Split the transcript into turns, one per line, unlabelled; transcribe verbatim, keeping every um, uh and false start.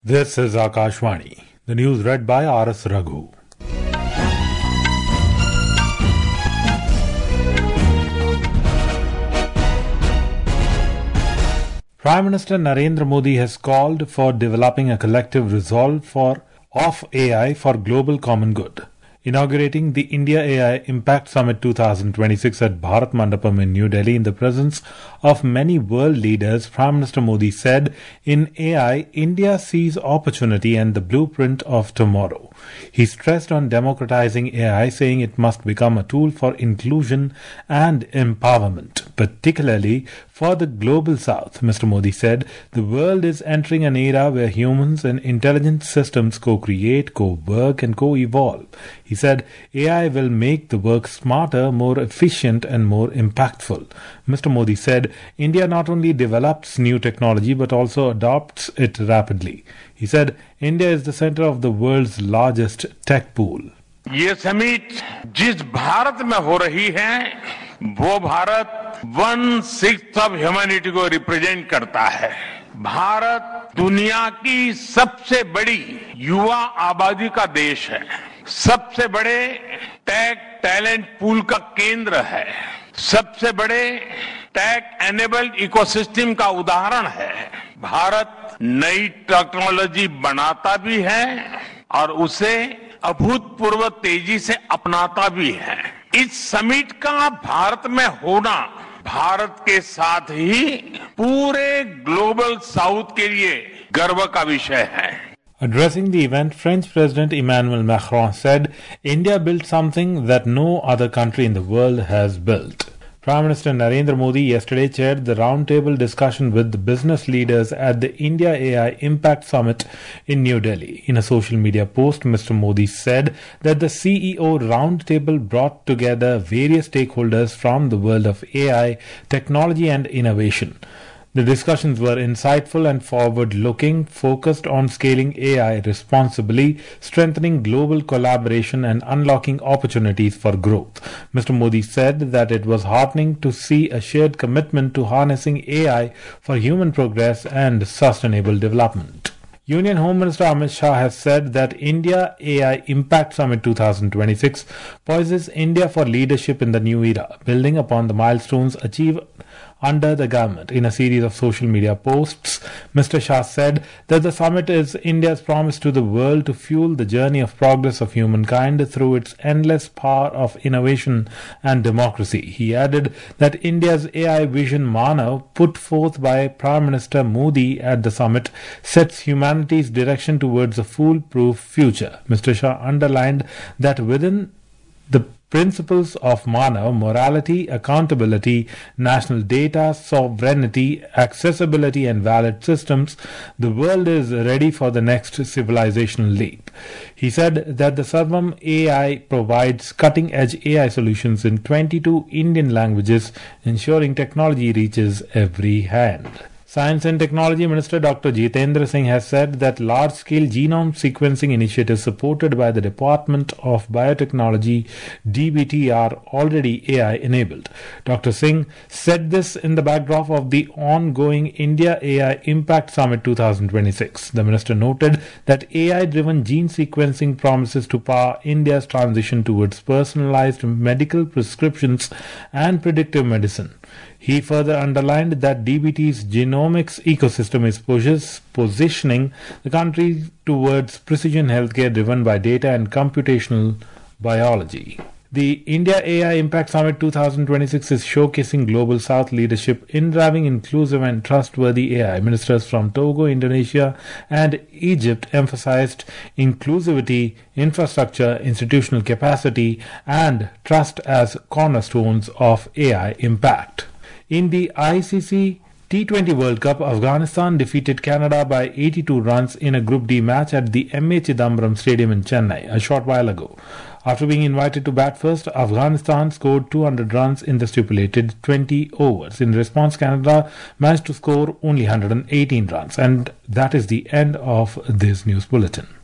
This is Akashvani. The news read by R S Raghu. Prime Minister Narendra Modi has called for developing a collective resolve for of A I for global common good. Inaugurating the India A I Impact Summit twenty twenty-six at Bharat Mandapam in New Delhi in the presence of many world leaders, Prime Minister Modi said, "In A I, India sees opportunity and the blueprint of tomorrow." He stressed on democratizing A I, saying it must become a tool for inclusion and empowerment, particularly for the global south. Mister Modi said, "The world is entering an era where humans and intelligent systems co-create, co-work and co-evolve." He said, "A I will make the work smarter, more efficient and more impactful." Mister Modi said, "India not only develops new technology but also adopts it rapidly." He said, "India is the center of the world's largest tech pool."
ये summit जिस भारत में हो रही है वो Bharat one sixth of humanity को represent करता है। भारत दुनिया की सबसे बड़ी युवा आबादी का देश है, सबसे बड़े टेक टैलेंट पूल का केंद्र है, सबसे बड़े टेक एनेबल्ड इकोसिस्टम का उदाहरण है। भारत नई टेक्नोलॉजी बनाता भी है और उसे अभूतपूर्व तेजी से अपनाता भी है। इस समिट का भारत में होना भारत के साथ ही पूरे ग्लोबल साउथ के लिए गर्व का विषय है।
Addressing the event, French President Emmanuel Macron said, "India built something that no other country in the world has built." Prime Minister Narendra Modi yesterday chaired the roundtable discussion with the business leaders at the India A I Impact Summit in New Delhi. In a social media post, Mister Modi said that the C E O roundtable brought together various stakeholders from the world of A I, technology and innovation. The discussions were insightful and forward-looking, focused on scaling A I responsibly, strengthening global collaboration and unlocking opportunities for growth. Mister Modi said that it was heartening to see a shared commitment to harnessing A I for human progress and sustainable development. Union Home Minister Amit Shah has said that India A I Impact Summit twenty twenty-six poises India for leadership in the new era, building upon the milestones achieved under the government. In a series of social media posts, Mister Shah said that the summit is India's promise to the world to fuel the journey of progress of humankind through its endless power of innovation and democracy. He added that India's A I vision Manav, put forth by Prime Minister Modi at the summit, sets humanity's direction towards a foolproof future. Mister Shah underlined that within the principles of Manav, morality, accountability, national data, sovereignty, accessibility and valid systems, the world is ready for the next civilizational leap. He said that the Sarvam A I provides cutting-edge A I solutions in twenty-two Indian languages, ensuring technology reaches every hand. Science and Technology Minister Doctor Jitendra Singh has said that large-scale genome sequencing initiatives supported by the Department of Biotechnology D B T are already A I-enabled. Doctor Singh said this in the backdrop of the ongoing India A I Impact Summit twenty twenty-six. The minister noted that A I-driven gene sequencing promises to power India's transition towards personalized medical prescriptions and predictive medicine. He further underlined that D B T's genomics ecosystem is positioning the country towards precision healthcare driven by data and computational biology. The India A I Impact Summit twenty twenty-six is showcasing Global South leadership in driving inclusive and trustworthy A I. Ministers from Togo, Indonesia and Egypt emphasized inclusivity, infrastructure, institutional capacity and trust as cornerstones of A I impact. In the I C C T twenty World Cup, Afghanistan defeated Canada by eighty-two runs in a Group D match at the M A Chidambaram Stadium in Chennai a short while ago. After being invited to bat first, Afghanistan scored two hundred runs in the stipulated twenty overs. In response, Canada managed to score only one hundred eighteen runs. And that is the end of this news bulletin.